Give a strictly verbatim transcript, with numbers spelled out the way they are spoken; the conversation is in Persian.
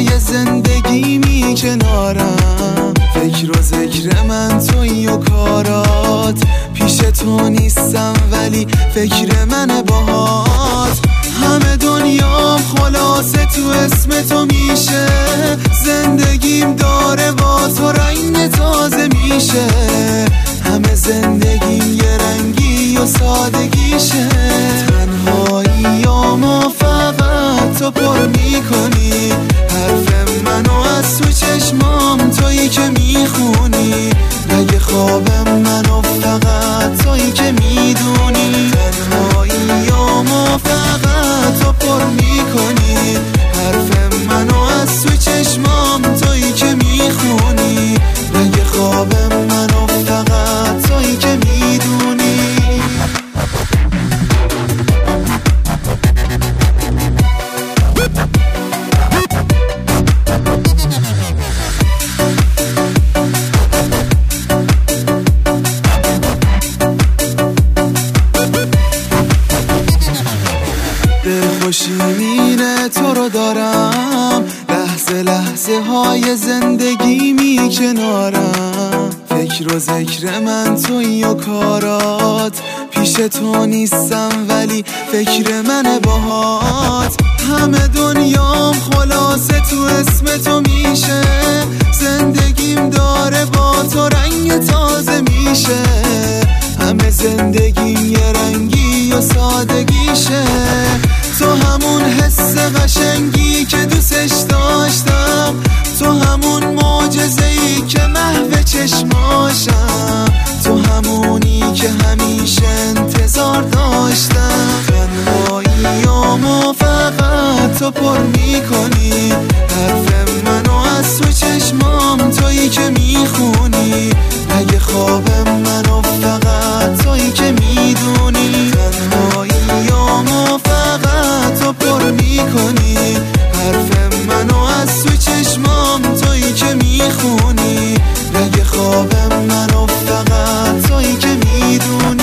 های زندگیمی کنارم. فکر و ذکر من تویی و کارات، پیش تو نیستم ولی فکر من باهات. همه دنیام خلاصه تو اسم تو میشه، زندگیم داره با تو رنگ تازه میشه. همه زندگیم یه رنگی و سادگیشه. تنهاییامو فقط تو پر میکنی، حرف منو از تو چشمام تویی که میخونی. رگ خوابم منو فقط تویی که میدونی. تنهاییامو فقط تو پر میکنی، حرف منو از تو چشمام تویی که میخونی. رگ خوابم منو فقط تویی که میدونی. خوشی میره تو رو دارم، لحظه لحظه های زندگی می کنارم. فکر و ذکر من تویی و کارات، پیش تو نیستم ولی فکر من باهات. همه دنیام خلاصه تو اسم تو میشه، زندگیم داره با تو رنگ تازه میشه. همه زندگیم یه رنگی و سادگیشه. تو همون حس قشنگی که دوستش داشتم، تو همون معجزه‌ای که محو چشماشم، تو همونی که همیشه انتظار داشتم. تنهاییامو فقط تو پر میکنی، حرف منو از تو چشمام تویی که میخونی. رگ خوابم منو فقط تویی که میدونی. تنهاییامو فقط تو پر میکنی، حرف منو از تو چشمام تویی که میخونی. رگ خوابم منو فقط تویی که میدونی.